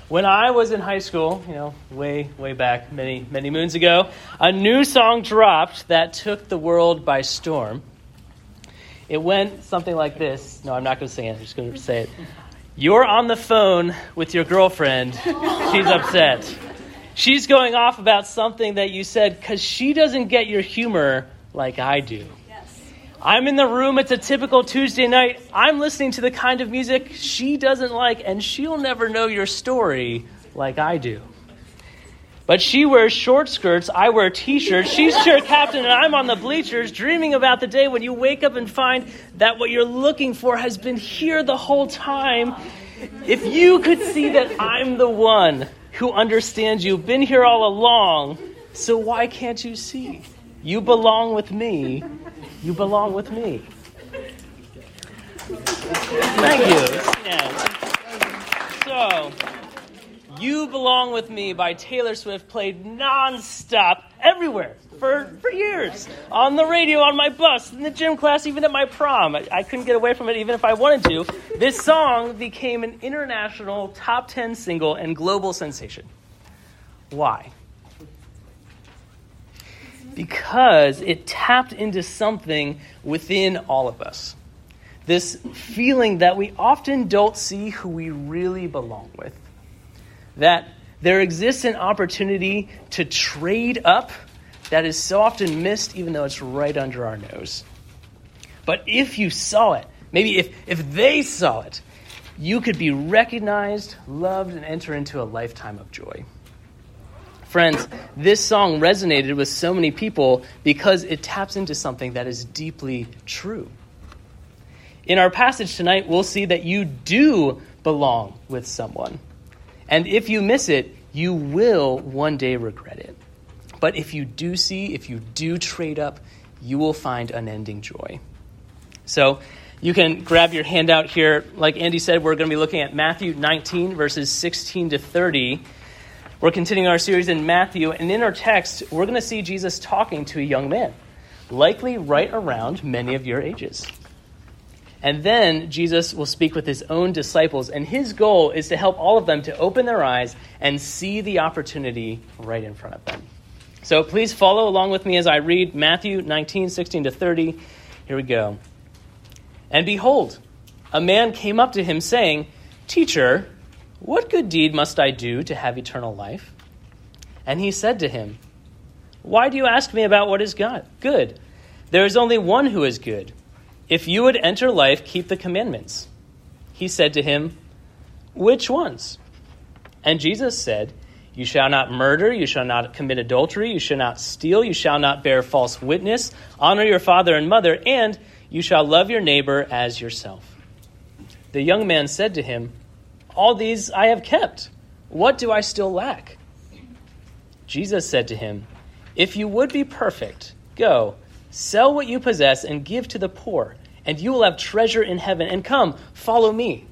When I was in high school, way back, many moons ago, a new song dropped that took the world by storm. It went something like this. No, I'm not going to sing it. I'm just going to say it. You're on the phone with your girlfriend. She's upset. She's going off about something that you said because she doesn't get your humor like I do. I'm in the room. It's a typical Tuesday night. I'm listening to the kind of music she doesn't like, and she'll never know your story like I do. But she wears short skirts. I wear T-shirts. She's cheer captain, and I'm on the bleachers dreaming about the day when you wake up and find that what you're looking for has been here the whole time. If you could see that I'm the one who understands you, been here all along, so why can't you see? You belong with me. You belong with me. Thank you. So, You Belong With Me by Taylor Swift played nonstop everywhere for years. On the radio, on my bus, in the gym class, even at my prom. I couldn't get away from it even if I wanted to. This song became an international top 10 single and global sensation. Why? Because it tapped into something within all of us. This feeling that we often don't see who we really belong with. That there exists an opportunity to trade up that is so often missed, even though it's right under our nose. But if you saw it, maybe if they saw it, you could be recognized, loved, and enter into a lifetime of joy. Friends, this song resonated with so many people because it taps into something that is deeply true. In our passage tonight, we'll see that you do belong with someone. And if you miss it, you will one day regret it. But if you do trade up, you will find unending joy. So you can grab your handout here. Like Andy said, we're going to be looking at Matthew 19, verses 16 to 30. We're continuing our series in Matthew, and in our text, we're going to see Jesus talking to a young man, likely right around many of your ages. And then Jesus will speak with his own disciples, and his goal is to help all of them to open their eyes and see the opportunity right in front of them. So please follow along with me as I read Matthew 19, 16 to 30. Here we go. And behold, a man came up to him saying, "Teacher, what good deed must I do to have eternal life?" And he said to him, "Why do you ask me about what is good? There is only one who is good. If you would enter life, keep the commandments." He said to him, "Which ones?" And Jesus said, "You shall not murder, you shall not commit adultery, you shall not steal, you shall not bear false witness, honor your father and mother, and you shall love your neighbor as yourself." The young man said to him, "All these I have kept. What do I still lack?" Jesus said to him, "If you would be perfect, go, sell what you possess and give to the poor, and you will have treasure in heaven. And come, follow me."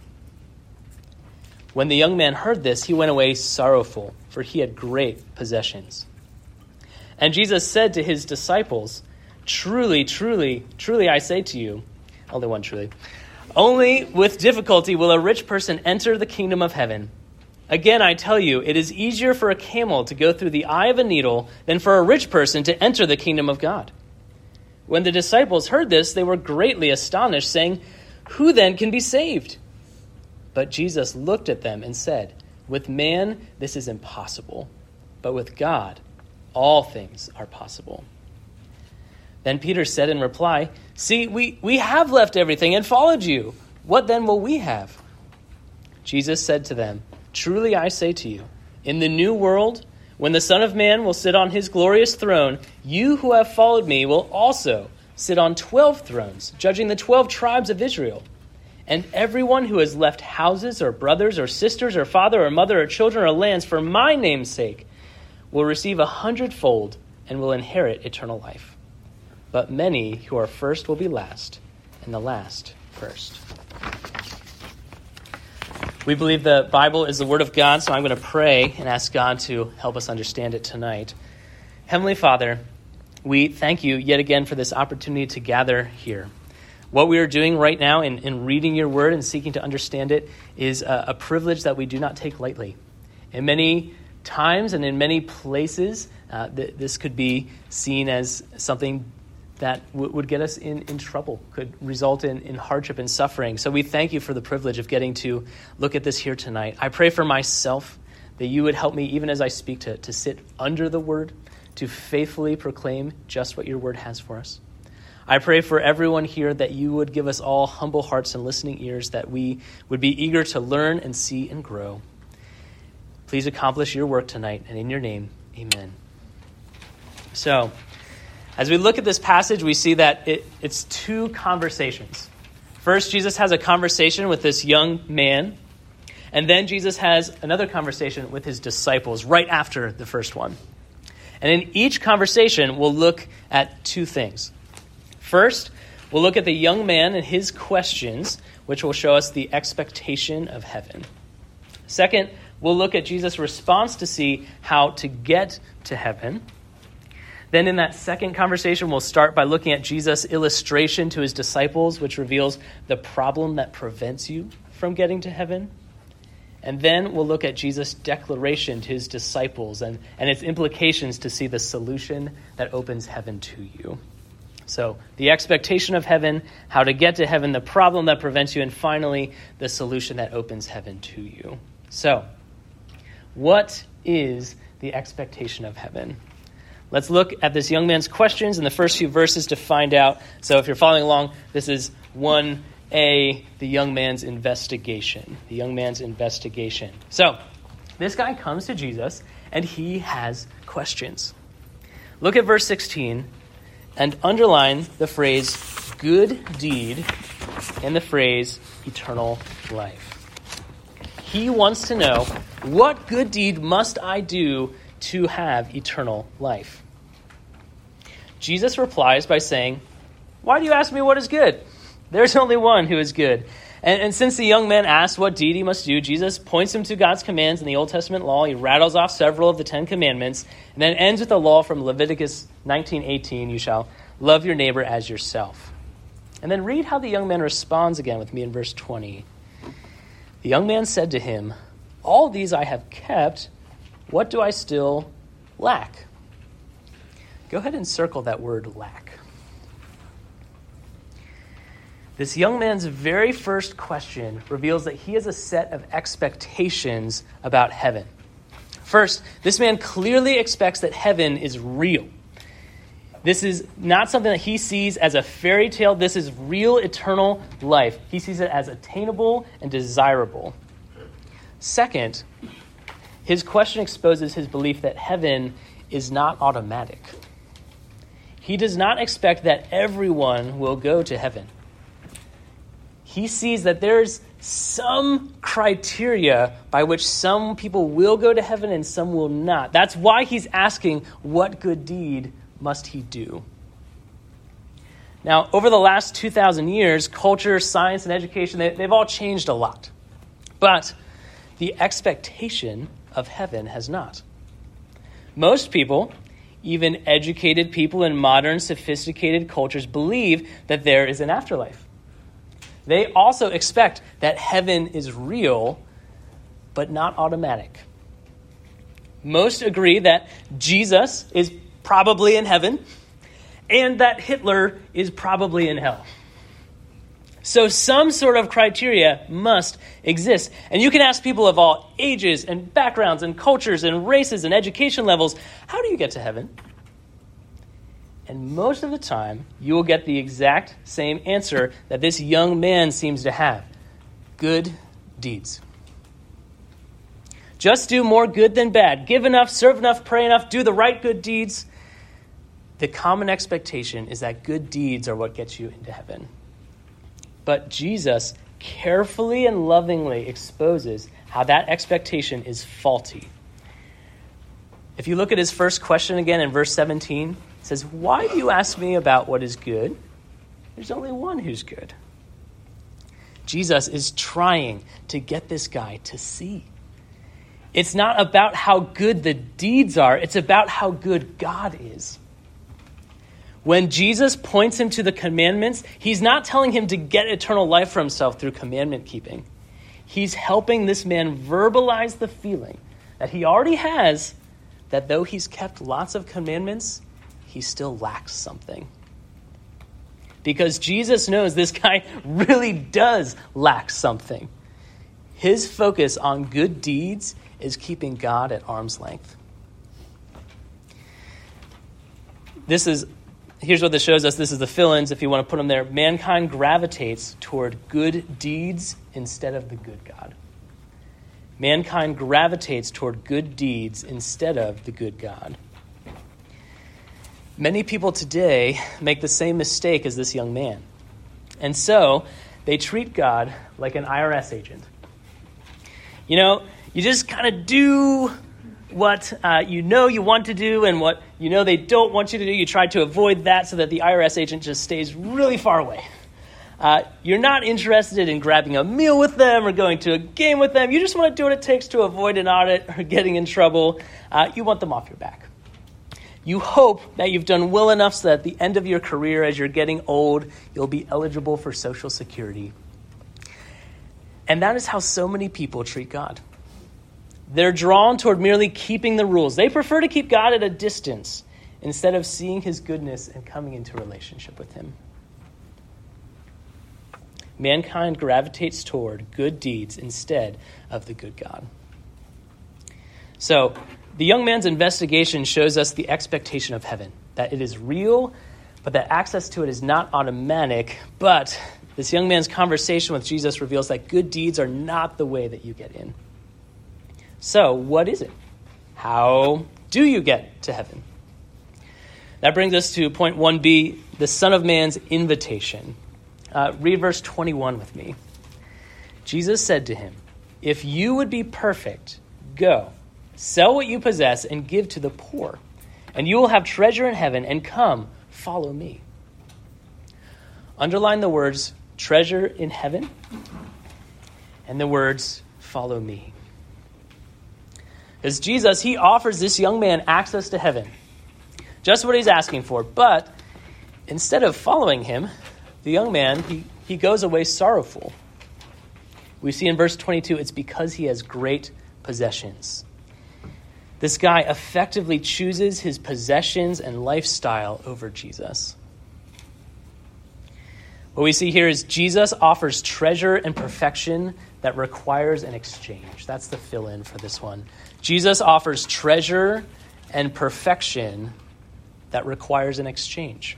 When the young man heard this, he went away sorrowful, for he had great possessions. And Jesus said to his disciples, "Truly, truly, truly, I say to you," only one truly, "only with difficulty will a rich person enter the kingdom of heaven. Again, I tell you, it is easier for a camel to go through the eye of a needle than for a rich person to enter the kingdom of God." When the disciples heard this, they were greatly astonished, saying, "Who then can be saved?" But Jesus looked at them and said, "With man, this is impossible, but with God, all things are possible." Then Peter said in reply, "See, we have left everything and followed you. What then will we have?" Jesus said to them, "Truly I say to you, in the new world, when the Son of Man will sit on his glorious throne, you who have followed me will also sit on 12 thrones, judging the 12 tribes of Israel. And everyone who has left houses or brothers or sisters or father or mother or children or lands for my name's sake will receive 100-fold and will inherit eternal life. But many who are first will be last, and the last first." We believe the Bible is the Word of God, so I'm going to pray and ask God to help us understand it tonight. Heavenly Father, we thank you yet again for this opportunity to gather here. What we are doing right now in reading your Word and seeking to understand it is a privilege that we do not take lightly. In many times and in many places, this could be seen as something that would get us in trouble, could result in hardship and suffering. So we thank you for the privilege of getting to look at this here tonight. I pray for myself that you would help me, even as I speak, to sit under the word, to faithfully proclaim just what your word has for us. I pray for everyone here that you would give us all humble hearts and listening ears, that we would be eager to learn and see and grow. Please accomplish your work tonight, and in your name, amen. So, as we look at this passage, we see that it's two conversations. First, Jesus has a conversation with this young man, and then Jesus has another conversation with his disciples right after the first one. And in each conversation, we'll look at two things. First, we'll look at the young man and his questions, which will show us the expectation of heaven. Second, we'll look at Jesus' response to see how to get to heaven. Then in that second conversation, we'll start by looking at Jesus' illustration to his disciples, which reveals the problem that prevents you from getting to heaven. And then we'll look at Jesus' declaration to his disciples and its implications to see the solution that opens heaven to you. So the expectation of heaven, how to get to heaven, the problem that prevents you, and finally, the solution that opens heaven to you. So, what is the expectation of heaven? Let's look at this young man's questions in the first few verses to find out. So if you're following along, this is 1a, the young man's investigation. The young man's investigation. So this guy comes to Jesus, and he has questions. Look at verse 16 and underline the phrase good deed and the phrase eternal life. He wants to know, what good deed must I do to have eternal life? Jesus replies by saying, why do you ask me what is good? There's only one who is good. And since the young man asked what deed he must do, Jesus points him to God's commands in the Old Testament law. He rattles off several of the 10 commandments, and then ends with the law from Leviticus 19:18, you shall love your neighbor as yourself. And then read how the young man responds again with me in verse 20. The young man said to him, all these I have kept, what do I still lack? Go ahead and circle that word lack. This young man's very first question reveals that he has a set of expectations about heaven. First, this man clearly expects that heaven is real. This is not something that he sees as a fairy tale. This is real eternal life. He sees it as attainable and desirable. Second, his question exposes his belief that heaven is not automatic. He does not expect that everyone will go to heaven. He sees that there's some criteria by which some people will go to heaven and some will not. That's why he's asking, what good deed must he do? Now, over the last 2,000 years, culture, science, and education, they've all changed a lot. But the expectation of heaven has not. Most people, even educated people in modern, sophisticated cultures, believe that there is an afterlife. They also expect that heaven is real, but not automatic. Most agree that Jesus is probably in heaven and that Hitler is probably in hell. So some sort of criteria must exist. And you can ask people of all ages and backgrounds and cultures and races and education levels, how do you get to heaven? And most of the time, you will get the exact same answer that this young man seems to have. Good deeds. Just do more good than bad. Give enough, serve enough, pray enough, do the right good deeds. The common expectation is that good deeds are what gets you into heaven. But Jesus carefully and lovingly exposes how that expectation is faulty. If you look at his first question again in verse 17, it says, why do you ask me about what is good? There's only one who's good. Jesus is trying to get this guy to see. It's not about how good the deeds are. It's about how good God is. When Jesus points him to the commandments, he's not telling him to get eternal life for himself through commandment keeping. He's helping this man verbalize the feeling that he already has, that though he's kept lots of commandments, he still lacks something. Because Jesus knows this guy really does lack something. His focus on good deeds is keeping God at arm's length. Here's what this shows us. This is the fill-ins, if you want to put them there. Mankind gravitates toward good deeds instead of the good God. Mankind gravitates toward good deeds instead of the good God. Many people today make the same mistake as this young man. And so they treat God like an IRS agent. You just kind of do what you want to do and what they don't want you to do. You try to avoid that so that the IRS agent just stays really far away. You're not interested in grabbing a meal with them or going to a game with them. You just want to do what it takes to avoid an audit or getting in trouble. You want them off your back. You hope that you've done well enough so that at the end of your career, as you're getting old, you'll be eligible for Social Security. And that is how so many people treat God. They're drawn toward merely keeping the rules. They prefer to keep God at a distance instead of seeing his goodness and coming into relationship with him. Mankind gravitates toward good deeds instead of the good God. So, the young man's investigation shows us the expectation of heaven, that it is real, but that access to it is not automatic. But this young man's conversation with Jesus reveals that good deeds are not the way that you get in. So, what is it? How do you get to heaven? That brings us to point 1b, the Son of Man's invitation. Read verse 21 with me. Jesus said to him, "If you would be perfect, go, sell what you possess and give to the poor, and you will have treasure in heaven, and come, follow me." Underline the words treasure in heaven and the words follow me. As Jesus, he offers this young man access to heaven. Just what he's asking for. But instead of following him, the young man, he goes away sorrowful. We see in verse 22, it's because he has great possessions. This guy effectively chooses his possessions and lifestyle over Jesus. What we see here is Jesus offers treasure and perfection that requires an exchange. That's the fill-in for this one. Jesus offers treasure and perfection that requires an exchange.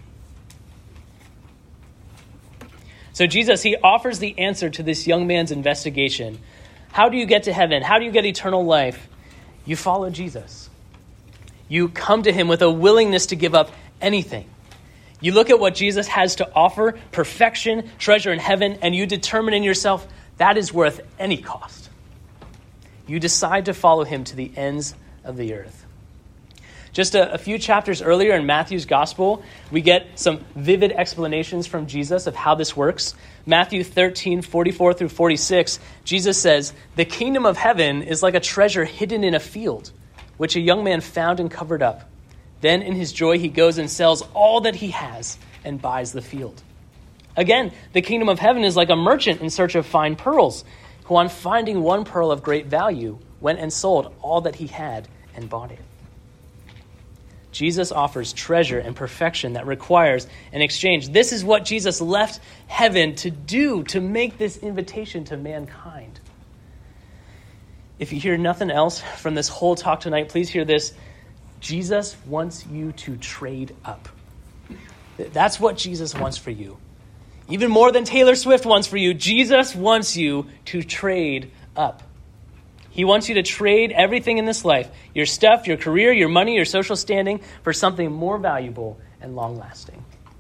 So Jesus, he offers the answer to this young man's investigation. How do you get to heaven? How do you get eternal life? You follow Jesus. You come to him with a willingness to give up anything. You look at what Jesus has to offer, perfection, treasure in heaven, and you determine in yourself that is worth any cost. You decide to follow him to the ends of the earth. Just a few chapters earlier in Matthew's gospel, we get some vivid explanations from Jesus of how this works. Matthew 13, 44 through 46, Jesus says, "The kingdom of heaven is like a treasure hidden in a field, which a young man found and covered up. Then in his joy he goes and sells all that he has and buys the field." Again, the kingdom of heaven is like a merchant in search of fine pearls, who on finding one pearl of great value went and sold all that he had and bought it. Jesus offers treasure and perfection that requires an exchange. This is what Jesus left heaven to do, to make this invitation to mankind. If you hear nothing else from this whole talk tonight, please hear this. Jesus wants you to trade up. That's what Jesus wants for you. Even more than Taylor Swift wants for you, Jesus wants you to trade up. He wants you to trade everything in this life, your stuff, your career, your money, your social standing, for something more valuable and long-lasting.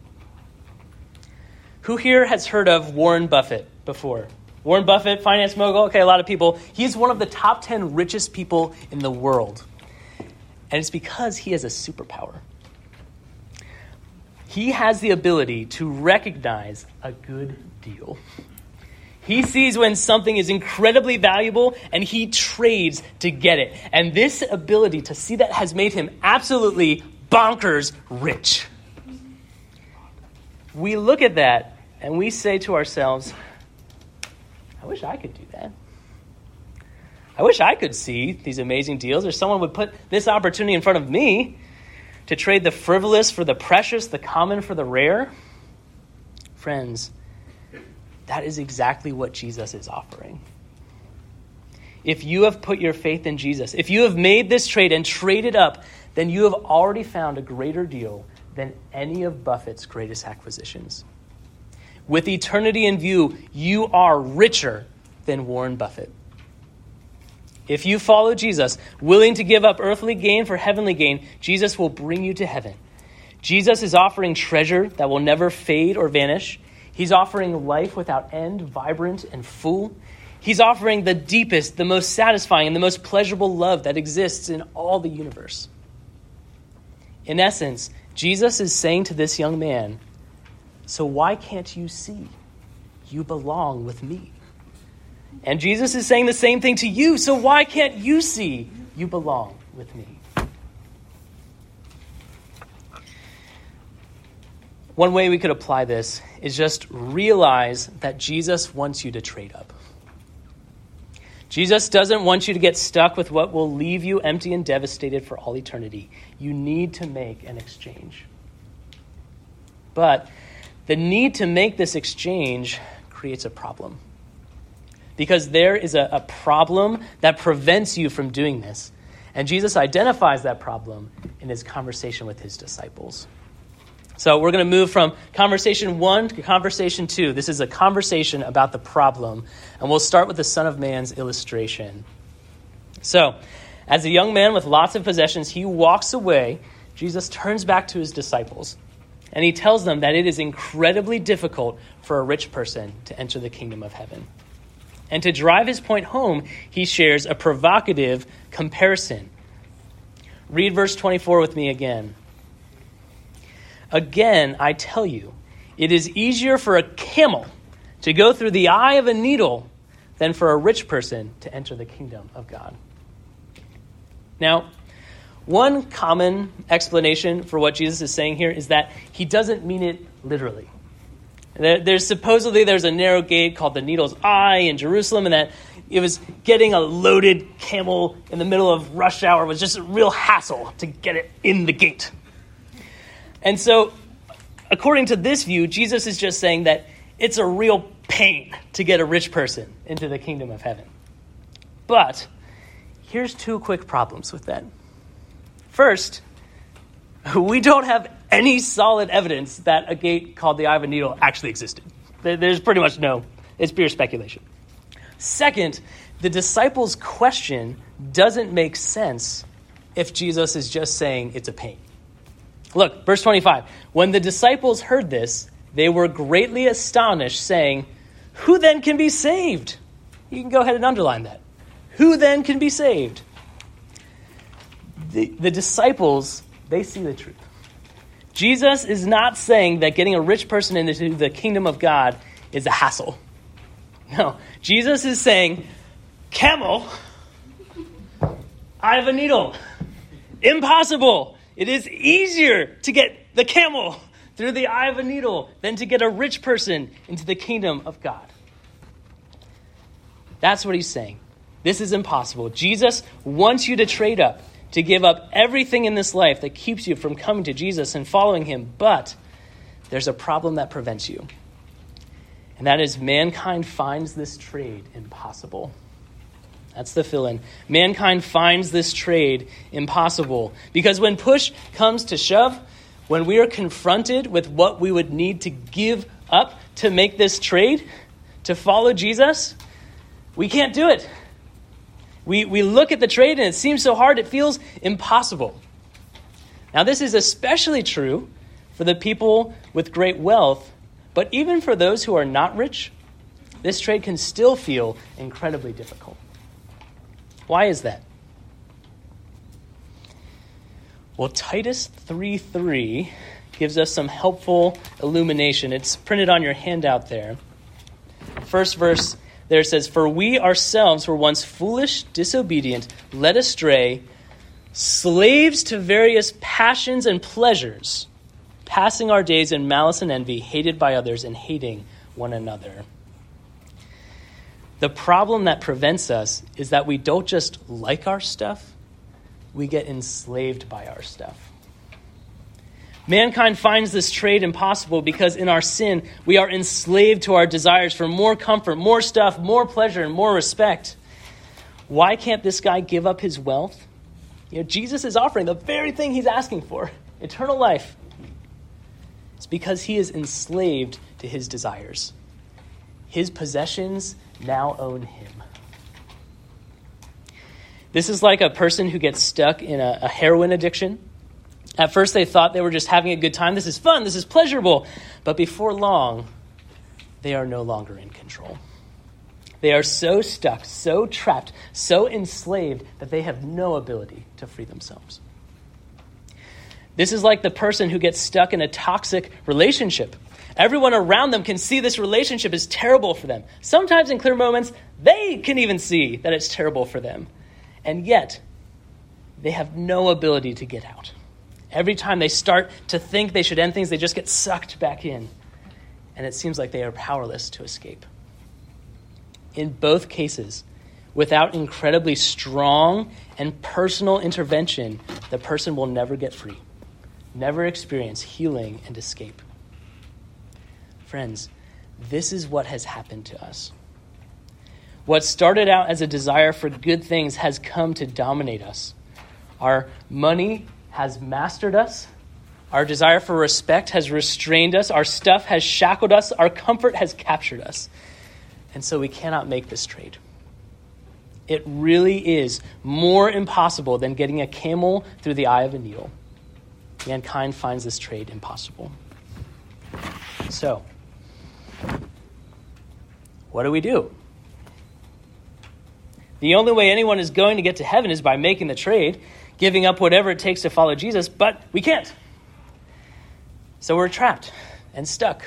Who here has heard of Warren Buffett before? Warren Buffett, finance mogul. Okay, a lot of people. He's one of the top 10 richest people in the world. And it's because he has a superpower. He has the ability to recognize a good deal. He sees when something is incredibly valuable and he trades to get it. And this ability to see that has made him absolutely bonkers rich. We look at that and we say to ourselves, I wish I could do that. I wish I could see these amazing deals, or someone would put this opportunity in front of me to trade the frivolous for the precious, the common for the rare. Friends, that is exactly what Jesus is offering. If you have put your faith in Jesus, if you have made this trade and traded up, then you have already found a greater deal than any of Buffett's greatest acquisitions. With eternity in view, you are richer than Warren Buffett. If you follow Jesus, willing to give up earthly gain for heavenly gain, Jesus will bring you to heaven. Jesus is offering treasure that will never fade or vanish. He's offering life without end, vibrant and full. He's offering the deepest, the most satisfying, and the most pleasurable love that exists in all the universe. In essence, Jesus is saying to this young man, so why can't you see? You belong with me. And Jesus is saying the same thing to you, so why can't you see? You belong with me. One way we could apply this is just realize that Jesus wants you to trade up. Jesus doesn't want you to get stuck with what will leave you empty and devastated for all eternity. You need to make an exchange. But the need to make this exchange creates a problem. Because there is a problem that prevents you from doing this. And Jesus identifies that problem in his conversation with his disciples. So we're going to move from conversation 1 to conversation 2. This is a conversation about the problem. And we'll start with the Son of Man's illustration. So, as a young man with lots of possessions, he walks away. Jesus turns back to his disciples. And he tells them that it is incredibly difficult for a rich person to enter the kingdom of heaven. And to drive his point home, he shares a provocative comparison. Read verse 24 with me again. Again, I tell you, it is easier for a camel to go through the eye of a needle than for a rich person to enter the kingdom of God. Now, one common explanation for what Jesus is saying here is that he doesn't mean it literally. There's a narrow gate called the Needle's Eye in Jerusalem, and that it was getting a loaded camel in the middle of rush hour was just a real hassle to get it in the gate. And so, according to this view, Jesus is just saying that it's a real pain to get a rich person into the kingdom of heaven. But here's 2 quick problems with that. First, we don't have any solid evidence that a gate called the Eye of a Needle actually existed. There's pretty much it's pure speculation. Second, the disciples' question doesn't make sense if Jesus is just saying it's a pain. Look, verse 25. When the disciples heard this, they were greatly astonished, saying, "Who then can be saved?" You can go ahead and underline that. Who then can be saved? The disciples, they see the truth. Jesus is not saying that getting a rich person into the kingdom of God is a hassle. No, Jesus is saying, camel, eye of a needle, impossible. It is easier to get the camel through the eye of a needle than to get a rich person into the kingdom of God. That's what he's saying. This is impossible. Jesus wants you to trade up, to give up everything in this life that keeps you from coming to Jesus and following him. But there's a problem that prevents you. And that is mankind finds this trade impossible. That's the fill-in. Mankind finds this trade impossible. Because when push comes to shove, when we are confronted with what we would need to give up to make this trade, to follow Jesus, we can't do it. We look at the trade and it seems so hard, it feels impossible. Now, this is especially true for the people with great wealth, but even for those who are not rich, this trade can still feel incredibly difficult. Why is that? Well, Titus 3:3 gives us some helpful illumination. It's printed on your handout there. First verse there says, "For we ourselves were once foolish, disobedient, led astray, slaves to various passions and pleasures, passing our days in malice and envy, hated by others and hating one another." The problem that prevents us is that we don't just like our stuff, we get enslaved by our stuff. Mankind finds this trade impossible because in our sin, we are enslaved to our desires for more comfort, more stuff, more pleasure, and more respect. Why can't this guy give up his wealth? Jesus is offering the very thing he's asking for, eternal life. It's because he is enslaved to his desires. His possessions now own him. This is like a person who gets stuck in a heroin addiction. At first they thought they were just having a good time. This is fun, this is pleasurable. But before long, they are no longer in control. They are so stuck, so trapped, so enslaved that they have no ability to free themselves. This is like the person who gets stuck in a toxic relationship. Everyone around them can see this relationship is terrible for them. Sometimes in clear moments, they can even see that it's terrible for them. And yet, they have no ability to get out. Every time they start to think they should end things, they just get sucked back in. And it seems like they are powerless to escape. In both cases, without incredibly strong and personal intervention, the person will never get free, never experience healing and escape. Friends, this is what has happened to us. What started out as a desire for good things has come to dominate us. Our money has mastered us. Our desire for respect has restrained us. Our stuff has shackled us. Our comfort has captured us. And so we cannot make this trade. It really is more impossible than getting a camel through the eye of a needle. Mankind finds this trade impossible. So, what do we do? The only way anyone is going to get to heaven is by making the trade, giving up whatever it takes to follow Jesus, but we can't. So we're trapped and stuck.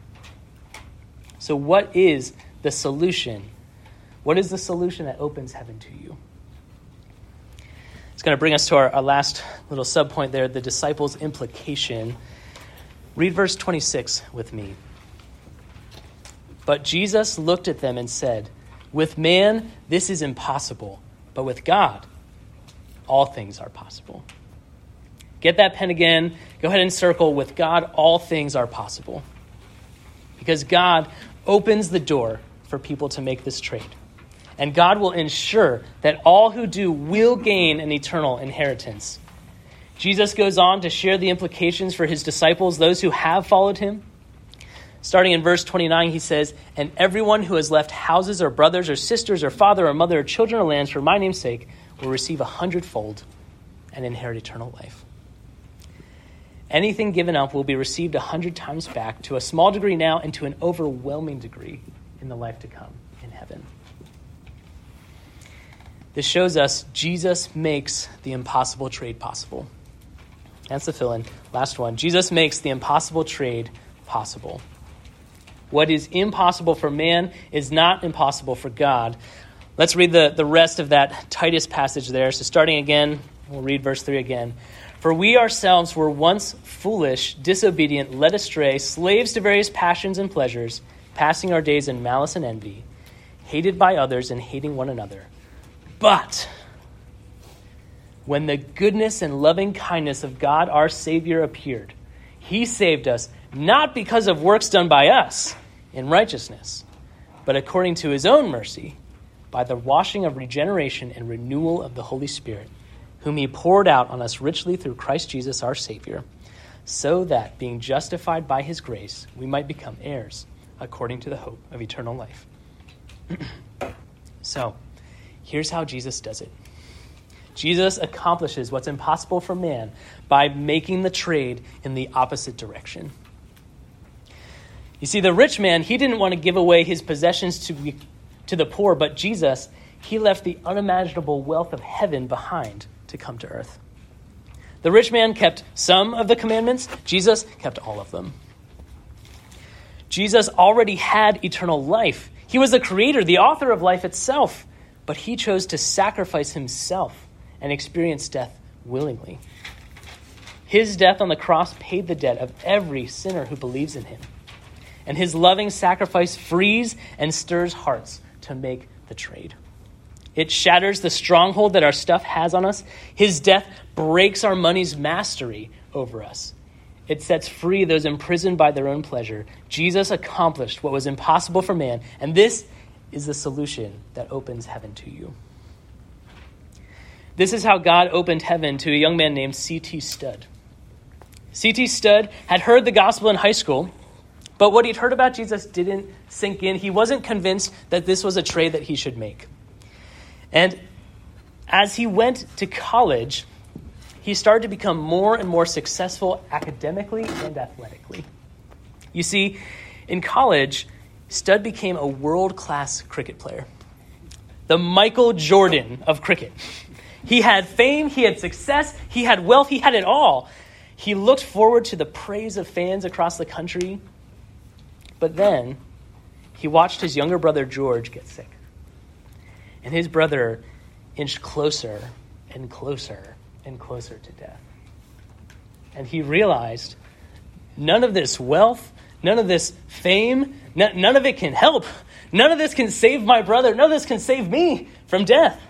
So what is the solution? What is the solution that opens heaven to you? It's going to bring us to our last little subpoint there, the disciples' implication. Read verse 26 with me. But Jesus looked at them and said, "With man, this is impossible, but with God, all things are possible." Get that pen again. Go ahead and circle, with God, all things are possible. Because God opens the door for people to make this trade. And God will ensure that all who do will gain an eternal inheritance. Jesus goes on to share the implications for his disciples, those who have followed him. Starting in verse 29, he says, "And everyone who has left houses or brothers or sisters or father or mother or children or lands for my name's sake will receive 100-fold and inherit eternal life. Anything given up will be received 100 times back, to a small degree now and to an overwhelming degree in the life to come in heaven." This shows us Jesus makes the impossible trade possible. That's the fill-in. Last one. Jesus makes the impossible trade possible. What is impossible for man is not impossible for God. Let's read the rest of that Titus passage there. So starting again, we'll read verse 3 again. "For we ourselves were once foolish, disobedient, led astray, slaves to various passions and pleasures, passing our days in malice and envy, hated by others and hating one another. But when the goodness and loving kindness of God our Savior appeared, he saved us not because of works done by us in righteousness, but according to his own mercy, by the washing of regeneration and renewal of the Holy Spirit, whom he poured out on us richly through Christ Jesus our Savior, so that, being justified by his grace, we might become heirs according to the hope of eternal life." So, here's how Jesus does it. Jesus accomplishes what's impossible for man by making the trade in the opposite direction. You see, the rich man, he didn't want to give away his possessions to the poor, but Jesus, he left the unimaginable wealth of heaven behind to come to earth. The rich man kept some of the commandments. Jesus kept all of them. Jesus already had eternal life. He was the creator, the author of life itself, but he chose to sacrifice himself and experience death willingly. His death on the cross paid the debt of every sinner who believes in him. And his loving sacrifice frees and stirs hearts to to make the trade. It shatters the stronghold that our stuff has on us. His death breaks our money's mastery over us. It sets free those imprisoned by their own pleasure. Jesus accomplished what was impossible for man, and this is the solution that opens heaven to you. This is how God opened heaven to a young man named C.T. Studd. C.T. Studd had heard the gospel in high school, but what he'd heard about Jesus didn't sink in. He wasn't convinced that this was a trade that he should make. And as he went to college, he started to become more and more successful academically and athletically. You see, in college, Studd became a world-class cricket player, the Michael Jordan of cricket. He had fame, he had success, he had wealth, he had it all. He looked forward to the praise of fans across the country. But then he watched his younger brother George get sick. And his brother inched closer and closer and closer to death. And he realized none of this wealth, none of this fame, none of it can help. None of this can save my brother. None of this can save me from death.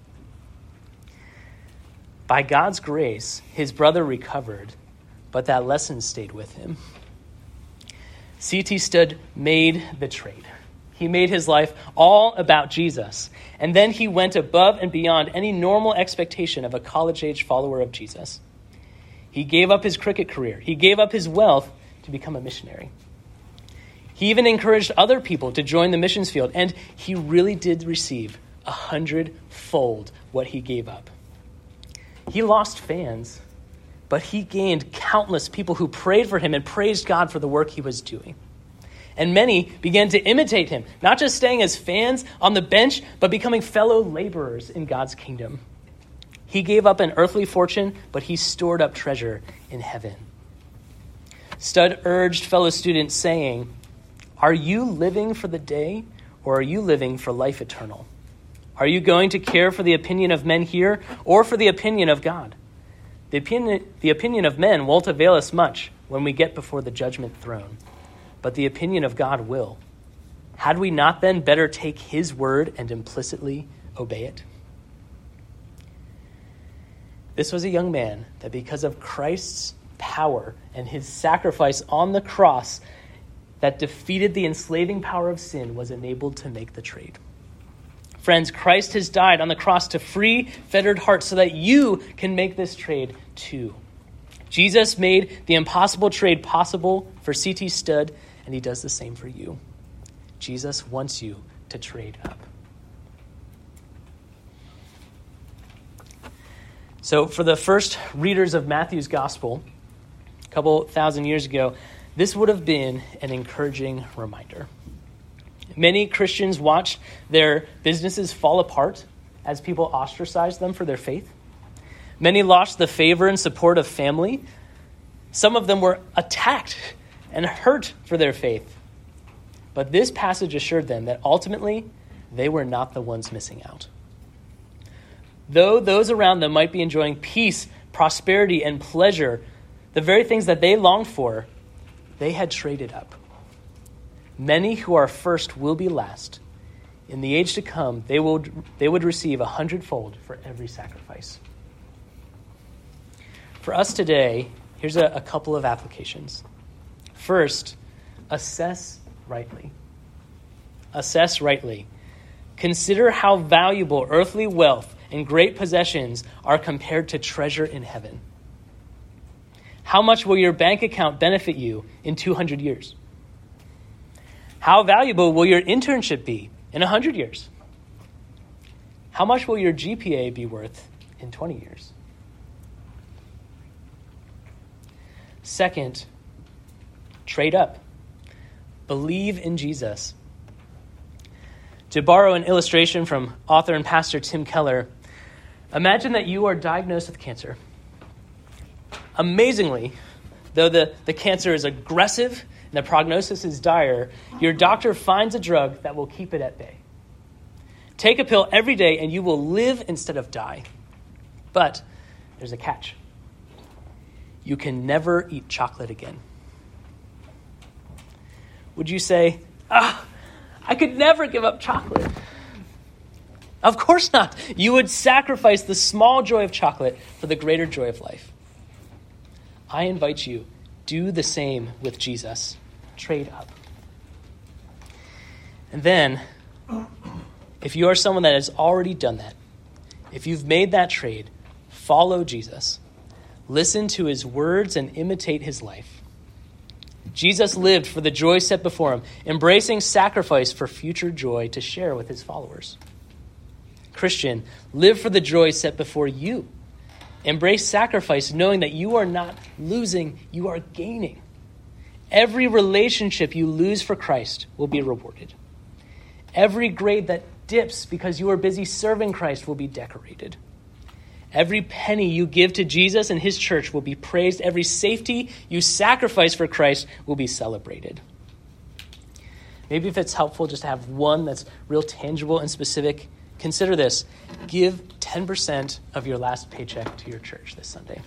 By God's grace, his brother recovered, but that lesson stayed with him. C.T. Studd made the trade. He made his life all about Jesus. And then he went above and beyond any normal expectation of a college-age follower of Jesus. He gave up his cricket career. He gave up his wealth to become a missionary. He even encouraged other people to join the missions field, and he really did receive 100-fold what he gave up. He lost fans, but he gained countless people who prayed for him and praised God for the work he was doing. And many began to imitate him, not just staying as fans on the bench, but becoming fellow laborers in God's kingdom. He gave up an earthly fortune, but he stored up treasure in heaven. Studd urged fellow students, saying, "Are you living for the day, or are you living for life eternal? Are you going to care for the opinion of men here, or for the opinion of God? The opinion of men won't avail us much when we get before the judgment throne, but the opinion of God will. Had we not then better take his word and implicitly obey it?" This was a young man that because of Christ's power and his sacrifice on the cross that defeated the enslaving power of sin was enabled to make the trade. Friends, Christ has died on the cross to free fettered hearts so that you can make this trade too. Jesus made the impossible trade possible for C.T. Studd, and he does the same for you. Jesus wants you to trade up. So for the first readers of Matthew's gospel, a couple thousand years ago, this would have been an encouraging reminder. Many Christians watched their businesses fall apart as people ostracized them for their faith. Many lost the favor and support of family. Some of them were attacked and hurt for their faith. But this passage assured them that ultimately they were not the ones missing out. Though those around them might be enjoying peace, prosperity, and pleasure, the very things that they longed for, they had traded up. Many who are first will be last. In the age to come, they would receive 100-fold for every sacrifice. For us today, here's a couple of applications. First, assess rightly. Assess rightly. Consider how valuable earthly wealth and great possessions are compared to treasure in heaven. How much will your bank account benefit you in 200 years? How valuable will your internship be in 100 years? How much will your GPA be worth in 20 years? Second, trade up. Believe in Jesus. To borrow an illustration from author and pastor Tim Keller, imagine that you are diagnosed with cancer. Amazingly, though the cancer is aggressive and the prognosis is dire, your doctor finds a drug that will keep it at bay. Take a pill every day and you will live instead of die. But there's a catch. You can never eat chocolate again. Would you say, I could never give up chocolate? Of course not. You would sacrifice the small joy of chocolate for the greater joy of life. I invite you, do the same with Jesus. Trade up. And then, if you are someone that has already done that, if you've made that trade, follow Jesus. Listen to his words and imitate his life. Jesus lived for the joy set before him, embracing sacrifice for future joy to share with his followers. Christian, live for the joy set before you. Embrace sacrifice, knowing that you are not losing, you are gaining. Every relationship you lose for Christ will be rewarded. Every grade that dips because you are busy serving Christ will be decorated. Every penny you give to Jesus and his church will be praised. Every safety you sacrifice for Christ will be celebrated. Maybe if it's helpful just to have one that's real tangible and specific, consider this. Give 10% of your last paycheck to your church this Sunday.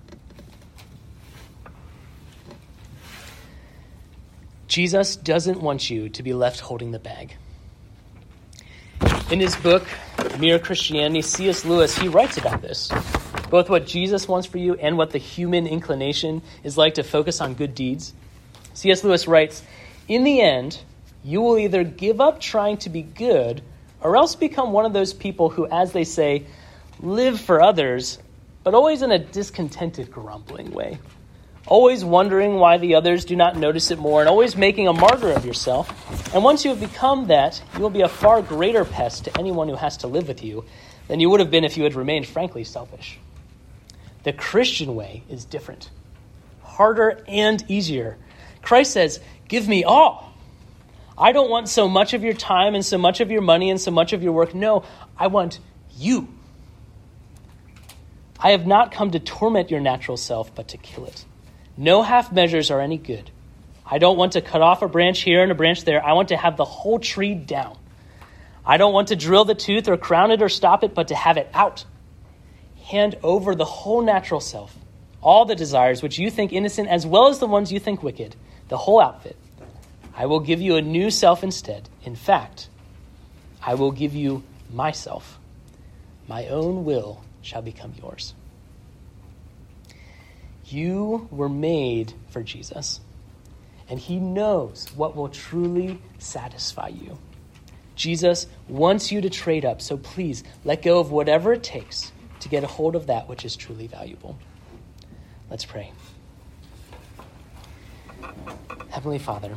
Jesus doesn't want you to be left holding the bag. In his book, Mere Christianity, C.S. Lewis, he writes about this. Both what Jesus wants for you and what the human inclination is like to focus on good deeds. C.S. Lewis writes, in the end, you will either give up trying to be good or else become one of those people who, as they say, live for others, but always in a discontented, grumbling way. Always wondering why the others do not notice it more, and always making a martyr of yourself. And once you have become that, you will be a far greater pest to anyone who has to live with you than you would have been if you had remained frankly selfish. The Christian way is different, harder and easier. Christ says, give me all. I don't want so much of your time and so much of your money and so much of your work. No, I want you. I have not come to torment your natural self, but to kill it. No half measures are any good. I don't want to cut off a branch here and a branch there. I want to have the whole tree down. I don't want to drill the tooth or crown it or stop it, but to have it out. Hand over the whole natural self, all the desires which you think innocent as well as the ones you think wicked, the whole outfit. I will give you a new self instead. In fact, I will give you myself. My own will shall become yours. You were made for Jesus, and he knows what will truly satisfy you. Jesus wants you to trade up, so please let go of whatever it takes to get a hold of that which is truly valuable. Let's pray. Heavenly Father,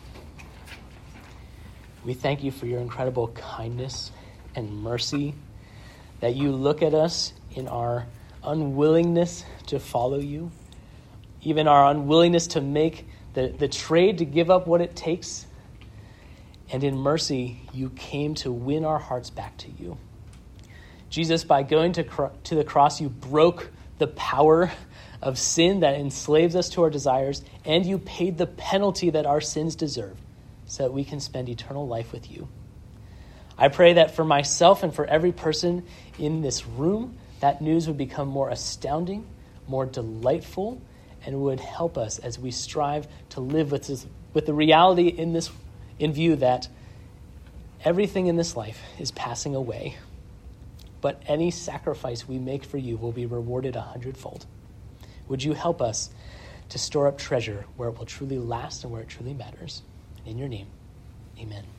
we thank you for your incredible kindness and mercy, that you look at us in our unwillingness to follow you, even our unwillingness to make the trade to give up what it takes. And in mercy, you came to win our hearts back to you. Jesus, by going to the cross, you broke the power of sin that enslaves us to our desires, and you paid the penalty that our sins deserve so that we can spend eternal life with you. I pray that for myself and for every person in this room, that news would become more astounding, more delightful, and would help us as we strive to live with the reality in view that everything in this life is passing away, but any sacrifice we make for you will be rewarded 100-fold. Would you help us to store up treasure where it will truly last and where it truly matters? In your name, amen.